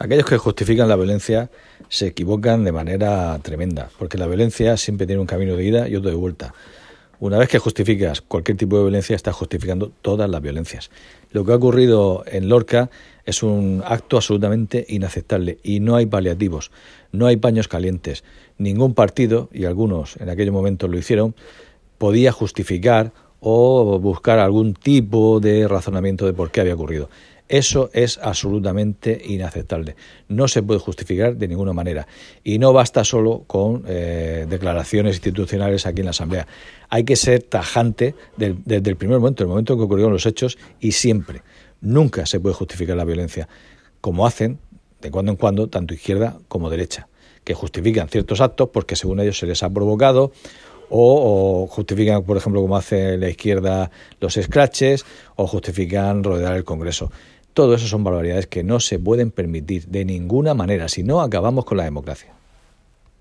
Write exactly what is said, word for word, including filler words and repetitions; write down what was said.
Aquellos que justifican la violencia se equivocan de manera tremenda, porque la violencia siempre tiene un camino de ida y otro de vuelta. Una vez que justificas cualquier tipo de violencia, estás justificando todas las violencias. Lo que ha ocurrido en Lorca es un acto absolutamente inaceptable y no hay paliativos, no hay paños calientes. Ningún partido, y algunos en aquellos momentos lo hicieron, podía justificar o buscar algún tipo de razonamiento de por qué había ocurrido. Eso es absolutamente inaceptable. No se puede justificar de ninguna manera. Y no basta solo con eh, declaraciones institucionales aquí en la Asamblea. Hay que ser tajante del, desde el primer momento, el momento en que ocurrieron los hechos, y siempre. Nunca se puede justificar la violencia, como hacen de cuando en cuando tanto izquierda como derecha, que justifican ciertos actos porque según ellos se les ha provocado, o, o justifican, por ejemplo, como hace la izquierda, los escraches, o justifican rodear el Congreso. Todo eso son barbaridades que no se pueden permitir de ninguna manera, si no acabamos con la democracia.